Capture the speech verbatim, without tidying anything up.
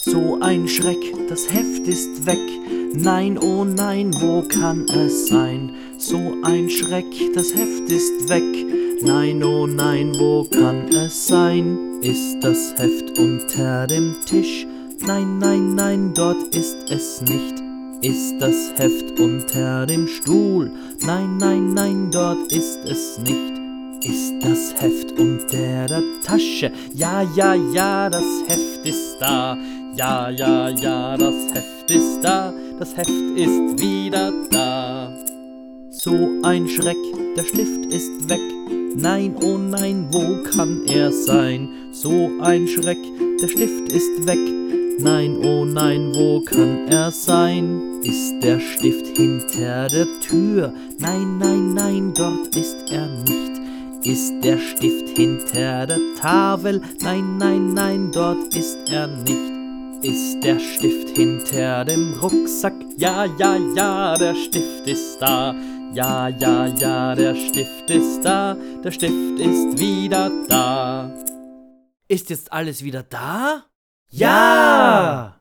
So ein Schreck, das Heft ist weg. Nein, oh nein, wo kann es sein? So ein Schreck, das Heft ist weg. Nein, oh nein, wo kann es sein? Ist das Heft unter dem Tisch? Nein, nein, nein, dort ist es nicht. Ist das Heft unter dem Stuhl? Nein, nein, nein, dort ist es nicht. Ist das Heft unter der Tasche? Ja, ja, ja, das Heft ist da. Ja, ja, ja, das Heft ist da. Das Heft ist wieder da. So ein Schreck, der Stift ist weg. Nein, oh nein, wo kann er sein? So ein Schreck, der Stift ist weg. Nein, oh nein, wo kann er sein? Ist der Stift hinter der Tür? Nein, nein, nein, dort ist er nicht. Ist der Stift hinter der Tafel? Nein, nein, nein, dort ist er nicht. Ist der Stift hinter dem Rucksack? Ja, ja, ja, der Stift ist da. Ja, ja, ja, der Stift ist da. Der Stift ist wieder da. Ist jetzt alles wieder da? Ja!